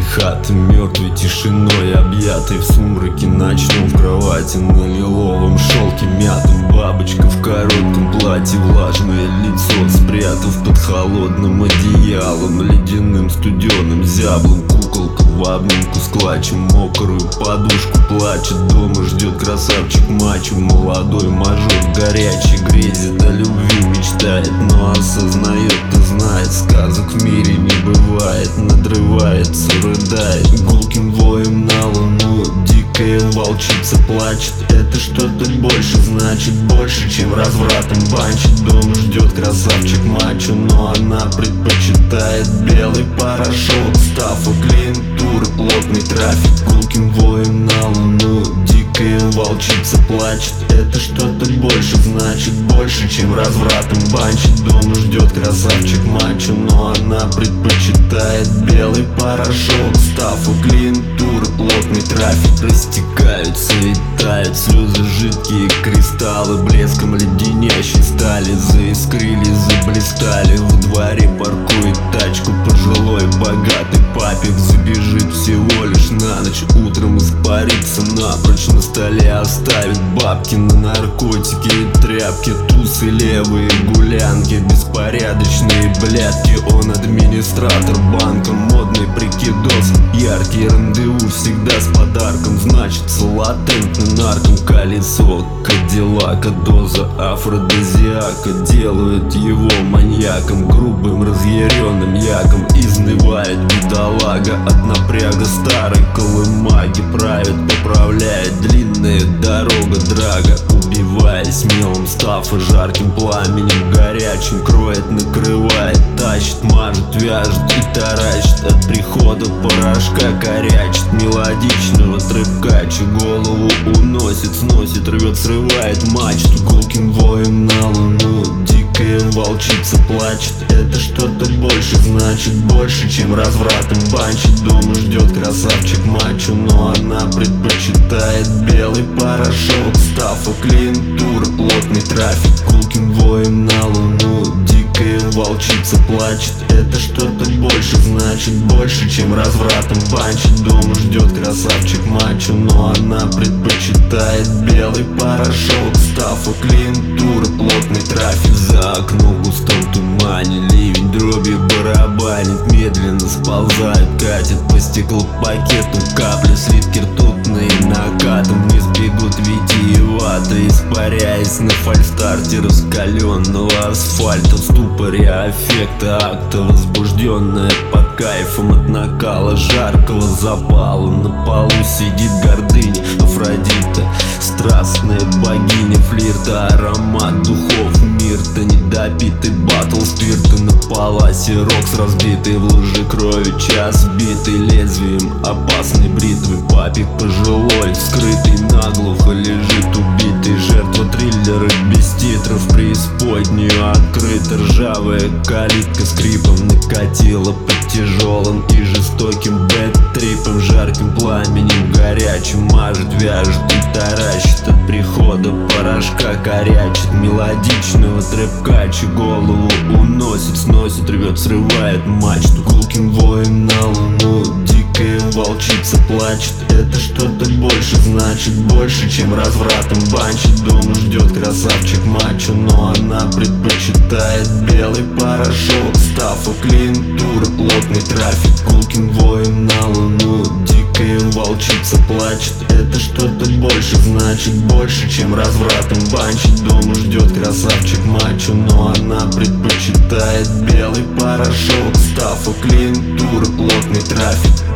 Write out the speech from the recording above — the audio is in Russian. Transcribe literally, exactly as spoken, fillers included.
хаты мертвой тишиной объятой, в сумраке ночном в кровати на лиловом шелке мятым. Бабочка в коротком платье, влажное лицо спрятав под холодным одеялом, ледяным студеным зяблым. Куколка в обнимку с клатчем, мокрую подушку плачет. Дома ждет красавчик мачо, молодой мажор горячий, грезит о любви, мечтает, но осознает и знает, сказок в мире не бывает. Надрывается, рыдает гулким воем на луну. Дикая волчица плачет, это что-то больше, значит больше, чем развратом банчит. Дома ждет красавчик мачо, но она предпочитает белый порошок. Стафа, клиентура, плотный трафик, гулким воем на луну. Дикая волчица плачет, это что-то больше, значит больше, чем развратом банчит. Дома ждет красавчик мачо, но она предпочитает белый порошок. Стафа, клиентура, плотный трафик, растекаются и тают слезы, жидкие кристаллы, блеском леденящей стали заискрили, заблистали. Во дворе паркует тачку пожилой богатый папик, забежит всего лишь на ночь, утром испарится напрочь. На столе оставит бабки на наркотики и тряпки, тусы, левые гулянки, беспорядочные блядки. Он администратор банка, модный прикидос, яркий рандеву всегда с подарком, значится латентный нарком. Колесо Кадиллака, доза афродизиака делают его маньяком, грубым разъяренным яком. Изнывает бедолага от напряга старой колымаги, правит, поправляет длинная дорога драга, убиваясь мелом Стафа жарким пламенем горячим. Кроет, накрывает, тащит, мажет, вяжет и таращит, от прихода порошка корячит. Мелодичного трэп-кача голову уносит, сносит, рвет, срывает мачту гулким воем на луну. Дикая волчица плачет, это что-то больше, значит больше, чем развратом банчит. Дома ждет красавчик мачо, но она предпочитает белый порошок. Стафа, клиентура, плотный трафик, гулким воем на луну. Дикая волчица плачет, это что-то больше, значит больше, чем развратом банчит. Дома ждет красавчик мачо, но она предпочитает белый порошок. Стафа, клиентура, плотный трафик. За окном в густом тумане ливень дробью барабанит, медленно сползает, катит по стеклопакету капли, слитки ртутные накатом вниз бегут витиевато, испаряясь на фальстарте раскаленного асфальта. В ступоре аффекта акта, возбужденная под кайфом от накала жаркого запала. На полу сидит гордыня Афродита, страстная богиня флирта, аромат духов мирта, недопитый батл спирта. На паласе рокс разбитый, в луже крови час битый, лезвием опасной бритвы папик пожилой, скрытый наглухо лежит убитый. Жертва триллера без титров, преисподнюю открыта, ржавая калитка скрипом накатила под тяжелым и жестоким бэт-трипом. Жарким пламенем горячим мажет, вяжет и таращит, от прихода порошка корячит. Мелодичного трэп-кача голову уносит, сносит, рвет, срывает мачту гулким воем на луну. Дикая волчица плачет, это что-то больше, значит больше, чем развратом банчит. Дома ждет красавчик мачо, но она предпочитает белый порошок. Стафа, клиентура, плотный трафик, гулким воем на луну. Дикая волчица плачет, это что-то больше, значит больше, чем развратом банчит. Дома ждет красавчик мачо, но она предпочитает белый порошок. Стафа, клиентура, плотный трафик.